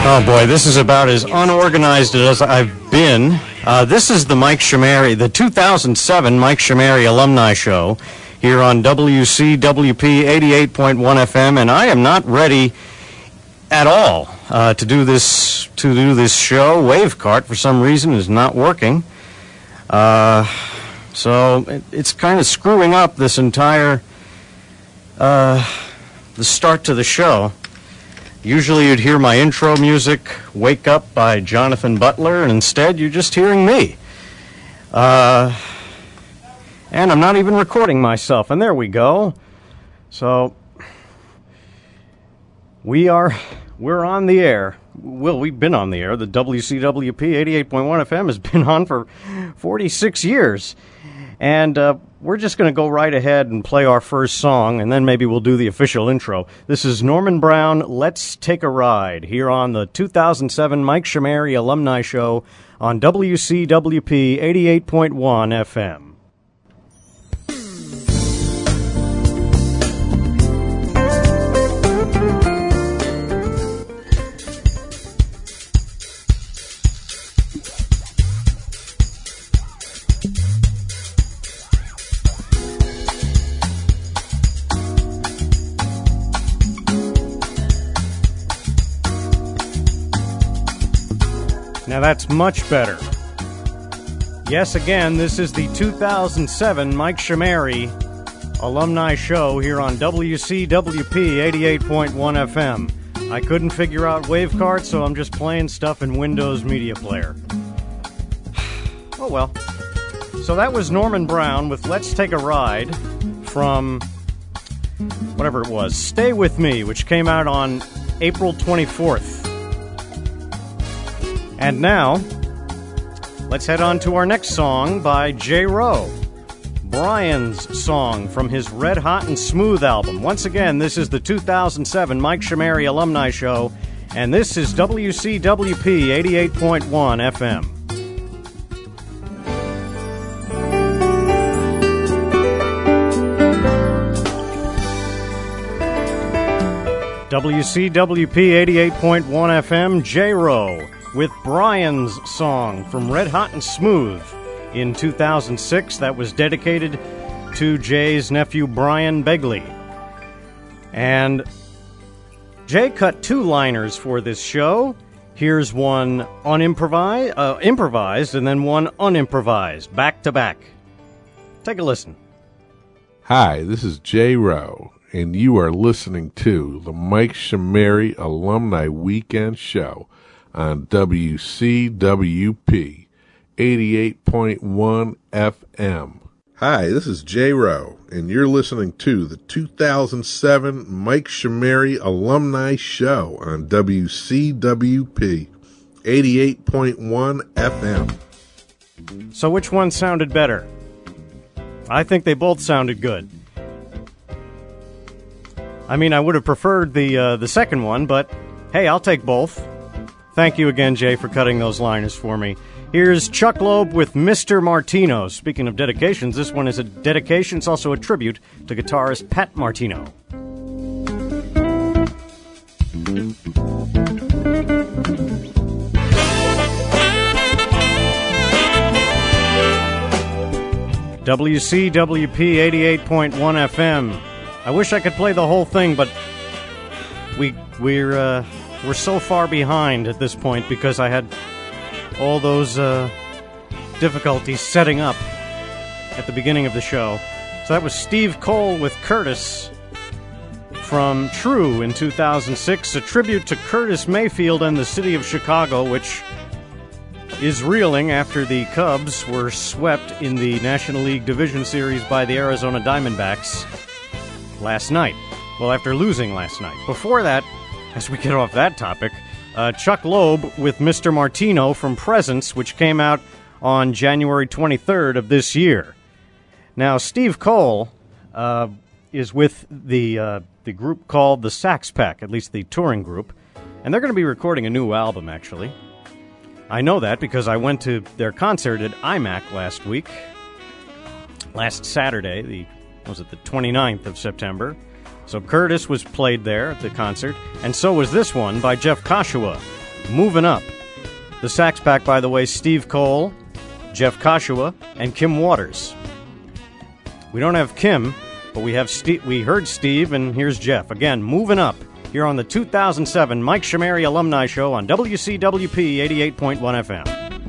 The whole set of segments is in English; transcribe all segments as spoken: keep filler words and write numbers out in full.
Oh boy, this is about as unorganized as I've been. Uh, this is the Mike Shamari, the two thousand seven Mike Shamari Alumni Show here on W C W P eighty-eight point one F M, and I am not ready at all uh, to do this to do this show. Wavecart, for some reason, is not working, uh, so it, it's kind of screwing up this entire uh, the start to the show. Usually you'd hear my intro music, Wake Up by Jonathan Butler, and instead you're just hearing me. Uh, and I'm not even recording myself, and there we go. So, we are, we're on the air. Well, we've been on the air. The W C W P eighty-eight point one F M has been on for forty-six years. And uh, we're just going to go right ahead and play our first song, and then maybe we'll do the official intro. This is Norman Brown, Let's Take a Ride, here on the two thousand seven Mike Shamari Alumni Show on W C W P eighty-eight point one F M. Now that's much better. Yes, again, this is the two thousand seven Mike Shamari Alumni Show here on W C W P eighty-eight point one F M. I couldn't figure out Wavecart, so I'm just playing stuff in Windows Media Player. Oh well. So that was Norman Brown with Let's Take a Ride from whatever it was, Stay With Me, which came out on April twenty-fourth. And now, let's head on to our next song by J. Rowe, Brian's song from his Red Hot and Smooth album. Once again, this is the two thousand seven Mike Shamari Alumni Show, and this is W C W P eighty-eight point one F M. W C W P eighty-eight point one F M, J. Rowe with Brian's song from Red Hot and Smooth in two thousand six. That was dedicated to Jay's nephew Brian Begley. And Jay cut two liners for this show. Here's one unimprovised, uh, improvised, and then one unimprovised, back to back. Take a listen. Hi, this is Jay Rowe, and you are listening to the Mike Shamari Alumni Weekend Show on W C W P eighty-eight point one F M. Hi, this is Jay Rowe, and you're listening to the two thousand seven Mike Shamari Alumni Show on W C W P eighty-eight point one F M. So which one sounded better? I think they both sounded good. I mean, I would have preferred the uh, the second one, but hey, I'll take both. Thank you again, Jay, for cutting those liners for me. Here's Chuck Loeb with Mister Martino. Speaking of dedications, this one is a dedication. It's also a tribute to guitarist Pat Martino. W C W P eighty-eight point one F M. I wish I could play the whole thing, but we, we're... Uh, We're so far behind at this point because I had all those uh, difficulties setting up at the beginning of the show. So that was Steve Cole with Curtis from True in two thousand six, a tribute to Curtis Mayfield and the city of Chicago, which is reeling after the Cubs were swept in the National League Division Series by the Arizona Diamondbacks last night. Well, after losing last night. Before that, as we get off that topic, uh, Chuck Loeb with Mister Martino from Presence, which came out on January twenty-third of this year. Now, Steve Cole uh, is with the uh, the group called the Sax Pack, at least the touring group, and they're going to be recording a new album, actually. I know that because I went to their concert at I MAC last week, last Saturday, the was it the twenty-ninth of September. So Curtis was played there at the concert, and so was this one by Jeff Koshiwa, Moving Up. The sax pack, by the way, Steve Cole, Jeff Kashua, and Kim Waters. We don't have Kim, but we have Steve. We heard Steve, and here's Jeff. Again, Moving Up, here on the two thousand seven Mike Shamari Alumni Show on W C W P eighty-eight point one F M.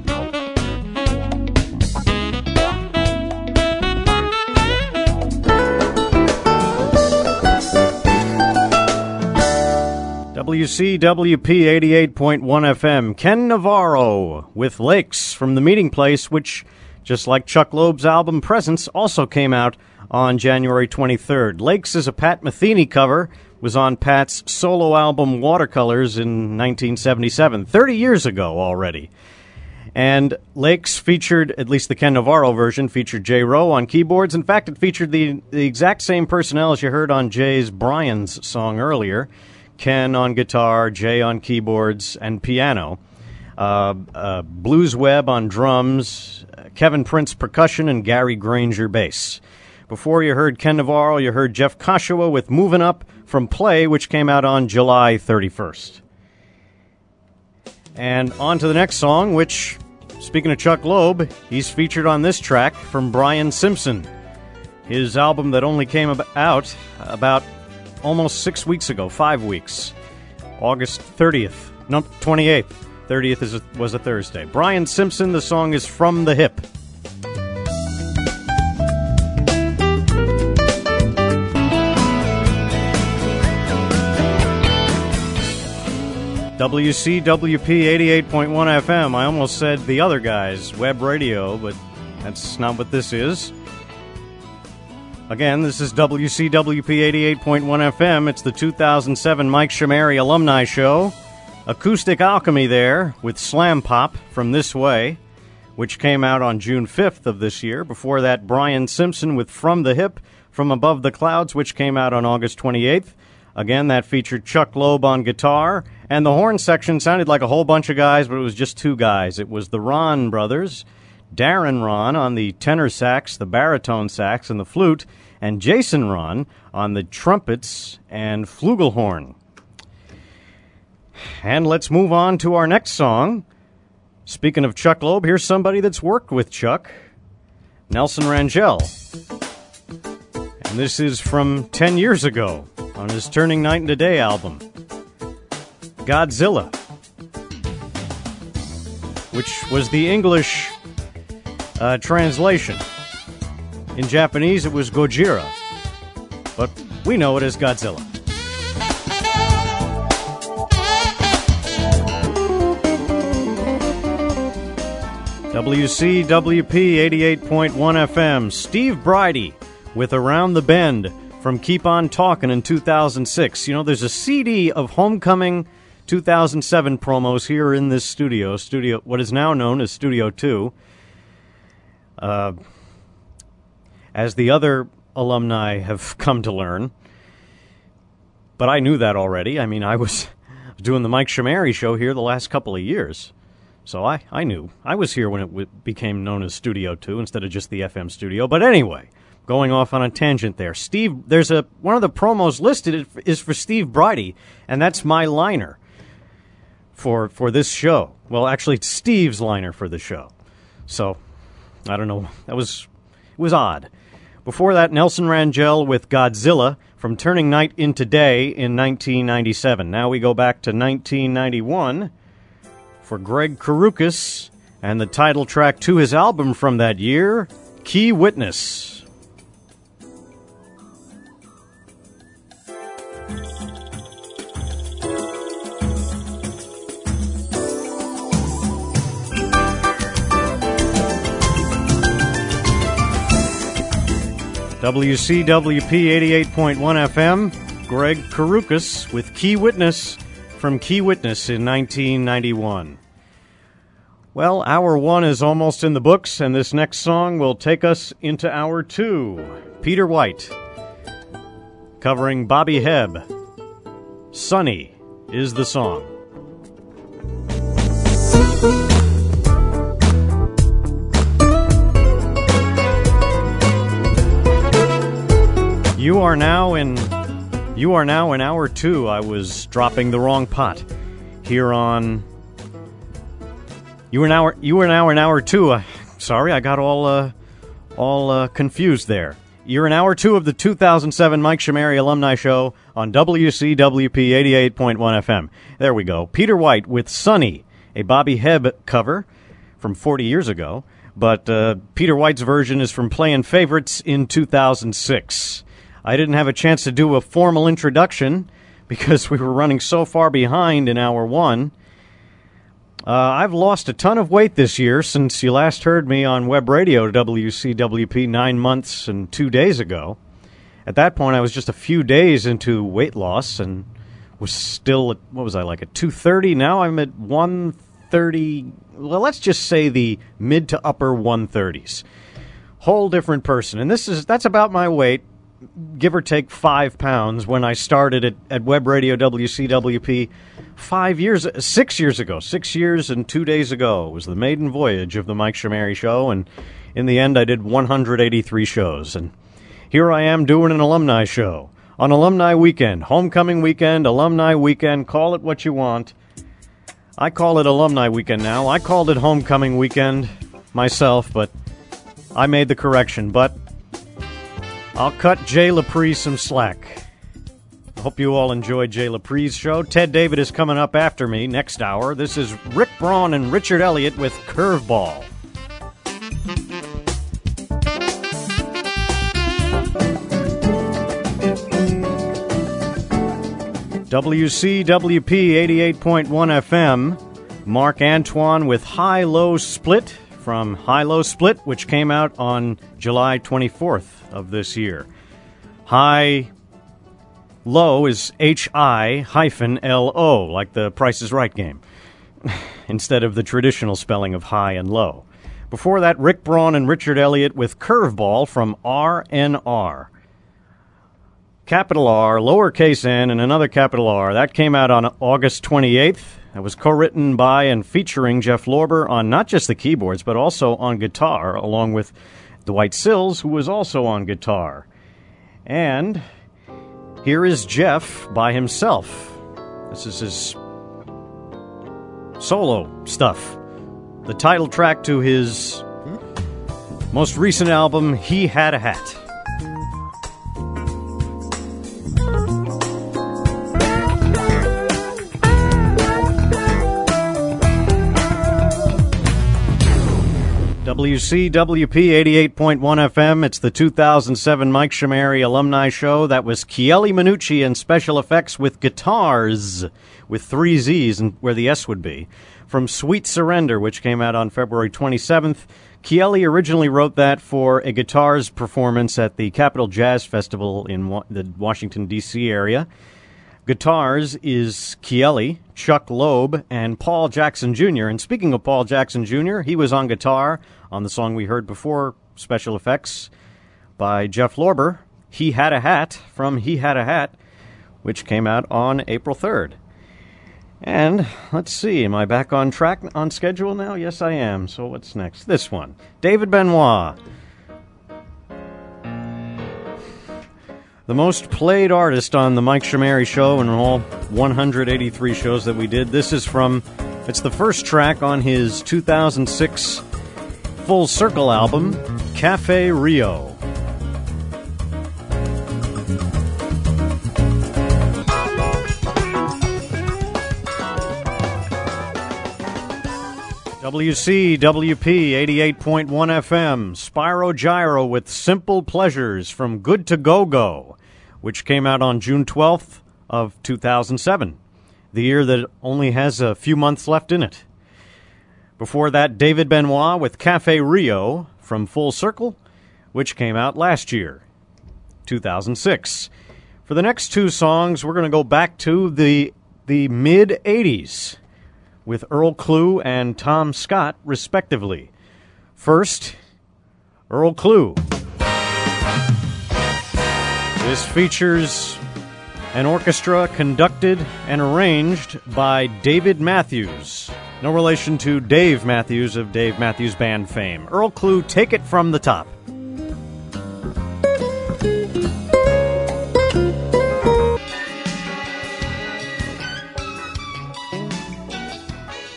W C W P eighty-eight point one F M. Ken Navarro with Lakes from The Meeting Place, which, just like Chuck Loeb's album Presence, also came out on January twenty-third. Lakes is a Pat Metheny cover, was on Pat's solo album Watercolors in nineteen seventy-seven, thirty years ago already. And Lakes featured, at least the Ken Navarro version, featured Jay Rowe on keyboards. In fact, it featured the, the exact same personnel as you heard on Jay's Brian's song earlier. Ken on guitar, Jay on keyboards and piano, uh, uh, Blues Webb on drums, Kevin Prince percussion, and Gary Granger bass. Before you heard Ken Navarro, you heard Jeff Kashua with Moving Up from Play, which came out on July thirty-first. And on to the next song, which, speaking of Chuck Loeb, he's featured on this track from Brian Simpson, his album that only came out about almost six weeks ago, five weeks, August thirtieth, no, twenty-eighth. thirtieth is a, was a Thursday. Brian Simpson, the song is From the Hip. W C W P eighty-eight point one F M. I almost said the other guys, web radio, but that's not what this is. Again, this is W C W P eighty-eight point one F M. It's the two thousand seven Mike Shamari Alumni Show. Acoustic Alchemy there with Slam Pop from This Way, which came out on June fifth of this year. Before that, Brian Simpson with From the Hip, From Above the Clouds, which came out on August twenty-eighth. Again, that featured Chuck Loeb on guitar, and the horn section sounded like a whole bunch of guys, but it was just two guys. It was the Ron brothers, Darren Ron on the tenor sax, the baritone sax, and the flute, and Jason Ron on the trumpets and flugelhorn. And let's move on to our next song. Speaking of Chuck Loeb, here's somebody that's worked with Chuck, Nelson Rangel. And this is from ten years ago on his Turning Night into Day album, Godzilla, which was the English uh, translation. In Japanese, it was Gojira, but we know it as Godzilla. W C W P eighty-eight point one F M. Steve Bridie with Around the Bend from Keep On Talkin' in two thousand six. You know, there's a C D of Homecoming two thousand seven promos here in this studio, studio, what is now known as Studio two. Uh... as the other alumni have come to learn. But I knew that already. I mean, I was doing the Mike Shamari show here the last couple of years. So I, I knew. I was here when it w- became known as Studio two instead of just the F M studio. But anyway, going off on a tangent there. Steve, there's a one of the promos listed is for Steve Bridie, and that's my liner for for this show. Well, actually, it's Steve's liner for the show. So, I don't know. That was, it was odd. Before that, Nelson Rangel with Godzilla from Turning Night into Day in nineteen ninety-seven. Now we go back to nineteen ninety-one for Greg Karukas and the title track to his album from that year, Key Witness. W C W P eighty-eight point one F M, Greg Karukas with Key Witness from Key Witness in nineteen ninety-one. Well, hour one is almost in the books, and this next song will take us into hour two. Peter White, covering Bobby Hebb. Sunny is the song. You are now in you are now in hour two. I was dropping the wrong pot here on You were now you were now in hour two. Uh, sorry, I got all uh, all uh, confused there. You're in hour two of the two thousand seven Mike Shamari Alumni Show on W C W P eighty-eight point one F M. There we go. Peter White with Sunny, a Bobby Hebb cover from forty years ago. But uh, Peter White's version is from Playin' Favorites in two thousand six. I didn't have a chance to do a formal introduction because we were running so far behind in hour one. Uh, I've lost a ton of weight this year since you last heard me on web radio W C W P nine months and two days ago. At that point, I was just a few days into weight loss and was still at, what was I, like at two thirty? Now I'm at one thirty. Well, let's just say the mid to upper one thirties. Whole different person. And this is that's about my weight, give or take five pounds, when I started at, at Web Radio W C W P five years, six years ago. Six years and two days ago was the maiden voyage of the Mike Shamari Show, and in the end I did one hundred eighty-three shows. And here I am doing an alumni show on Alumni Weekend, Homecoming Weekend, Alumni Weekend, call it what you want. I call it Alumni Weekend now. I called it Homecoming Weekend myself, but I made the correction. But I'll cut Jay Lepre some slack. I hope you all enjoyed Jay Lepre's show. Ted David is coming up after me next hour. This is Rick Braun and Richard Elliott with Curveball. W C W P eighty-eight point one F M. Mark Antoine with High Low Split from High Low Split, which came out on July twenty-fourth of this year. High Low is H I hyphen L O, like the Price is Right game, instead of the traditional spelling of high and low. Before that, Rick Braun and Richard Elliott with Curveball from R N R. Capital R, lowercase n, and another capital R. That came out on August twenty-eighth. That was co-written by and featuring Jeff Lorber on not just the keyboards, but also on guitar, along with Dwight Sills, who was also on guitar. And here is Jeff by himself. This is his solo stuff. The title track to his most recent album, He Had a Hat. W C W P eighty-eight point one F M. It's the two thousand seven Mike Shamari Alumni Show. That was Chieli Minucci and special effects with guitars, with three Z's and where the S would be, from Sweet Surrender, which came out on February twenty-seventh. Chieli originally wrote that for a guitars performance at the Capitol Jazz Festival in wa- the Washington, D C area. Guitars is Chieli, Chuck Loeb, and Paul Jackson Junior And speaking of Paul Jackson Junior, he was on guitar on the song we heard before, special effects by Jeff Lorber, He Had a Hat, from He Had a Hat, which came out on April third. And, let's see, am I back on track, on schedule now? Yes, I am. So what's next? This one. David Benoit. The most played artist on the Mike Shamari Show and all one hundred eighty-three shows that we did. This is from, it's the first track on his two thousand six Full Circle album, Cafe Rio. W C W P eighty-eight point one F M, Spyro Gyro with Simple Pleasures from Good to Go Go, which came out on June twelfth of two thousand seven, the year that only has a few months left in it. Before that, David Benoit with Cafe Rio from Full Circle, which came out last year, two thousand six. For the next two songs, we're going to go back to the the mid-eighties. With Earl Klugh and Tom Scott, respectively. First, Earl Klugh. This features an orchestra conducted and arranged by David Matthews. No relation to Dave Matthews of Dave Matthews Band fame. Earl Klugh, Take It From the Top.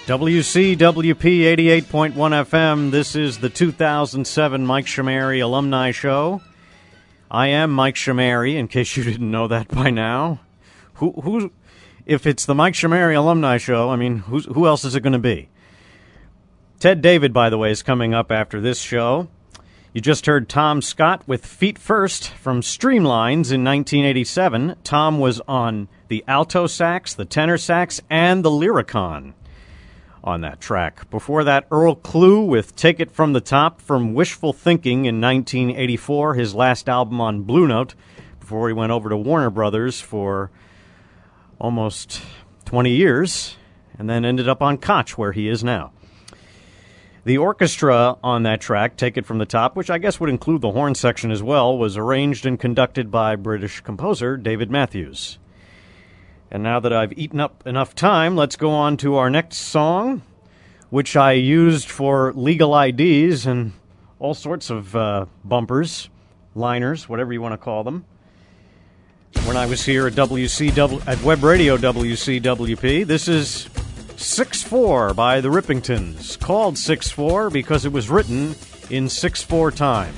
W C W P eighty-eight point one F M. This is the two thousand seven Mike Shamari Alumni Show. I am Mike Shamari, in case you didn't know that by now. Who, who, if it's the Mike Shamari Alumni Show, I mean, who's, who else is it going to be? Ted David, by the way, is coming up after this show. You just heard Tom Scott with Feet First from Streamlines in nineteen eighty-seven. Tom was on the alto sax, the tenor sax, and the Lyricon on that track. Before that, Earl Klugh with Take It From the Top from Wishful Thinking in nineteen eighty-four, his last album on Blue Note, before he went over to Warner Brothers for almost twenty years, and then ended up on Koch, where he is now. The orchestra on that track, Take It From the Top, which I guess would include the horn section as well, was arranged and conducted by British composer David Matthews. And now that I've eaten up enough time, let's go on to our next song, which I used for legal I Ds and all sorts of uh, bumpers, liners, whatever you want to call them, when I was here at W C W at Web Radio W C W P. This is six four by the Rippingtons, called six four because it was written in six four time,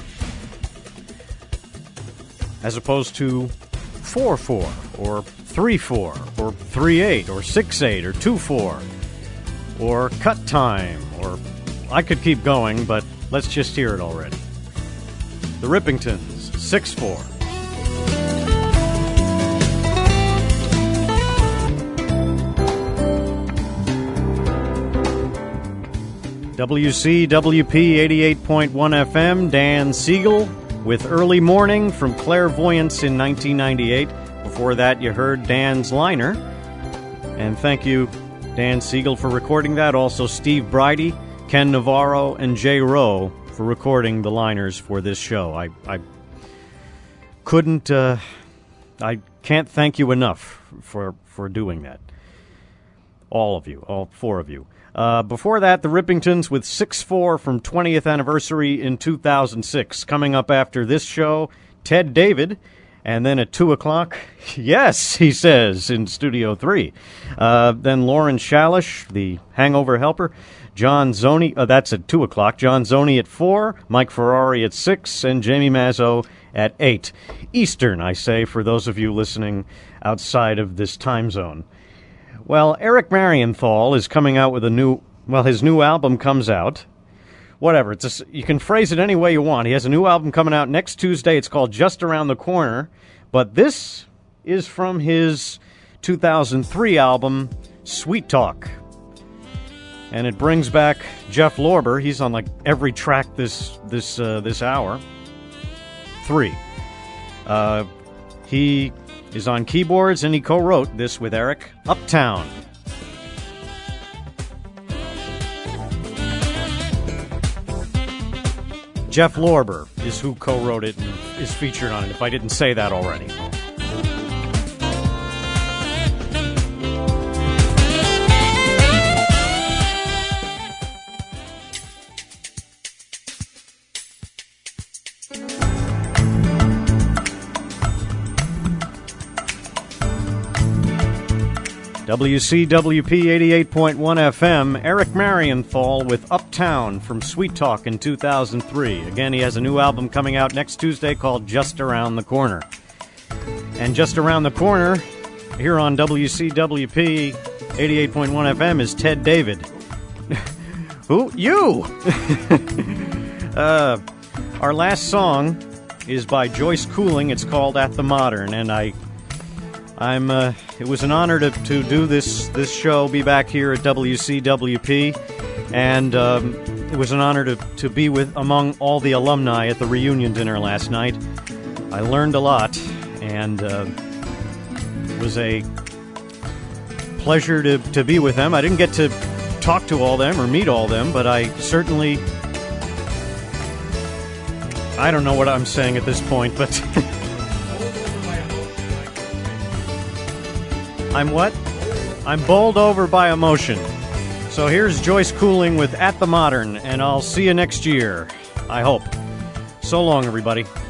as opposed to four four or three four or three eight or six eight or two four or cut time, or I could keep going, but let's just hear it already. The Rippingtons, six four. W C W P eighty-eight point one F M, Dan Siegel with Early Morning from Clairvoyance in nineteen ninety-eight. Before that, you heard Dan's liner. And thank you, Dan Siegel, for recording that. Also, Steve Bridie, Ken Navarro, and Jay Rowe for recording the liners for this show. I, I couldn't, uh, I can't thank you enough for, for doing that. All of you, all four of you. Uh, before that, the Rippingtons with six four from twentieth anniversary in two thousand six. Coming up after this show, Ted David. And then at two o'clock, yes, he says, in Studio three. Uh, then Lauren Shalish, the hangover helper. John Zoni, uh, that's at two o'clock. John Zoni at four. Mike Ferrari at six. And Jamie Mazzo at eight. Eastern, I say, for those of you listening outside of this time zone. Well, Eric Marienthal is coming out with a new, well, his new album comes out. Whatever, it's a, you can phrase it any way you want. He has a new album coming out next Tuesday. It's called Just Around the Corner. But this is from his two thousand three album, Sweet Talk. And it brings back Jeff Lorber. He's on like every track this this uh, this hour. Three. Uh, he is on keyboards, and he co-wrote this with Eric. Uptown. Jeff Lorber is who co-wrote it and is featured on it, if I didn't say that already. W C W P eighty-eight point one F M, Eric Marienthal with Uptown from Sweet Talk in two thousand three. Again, he has a new album coming out next Tuesday called Just Around the Corner. And just around the corner, here on W C W P eighty-eight point one F M, is Ted David. Who? You! uh, our last song is by Joyce Cooling. It's called At the Modern, and I... I'm. Uh, it was an honor to, to do this this show, be back here at W C W P, and um, it was an honor to, to be with among all the alumni at the reunion dinner last night. I learned a lot, and uh, it was a pleasure to, to be with them. I didn't get to talk to all them or meet all them, but I certainly... I don't know what I'm saying at this point, but... I'm what? I'm bowled over by emotion. So here's Joyce Cooling with At the Modern, and I'll see you next year. I hope. So long, everybody.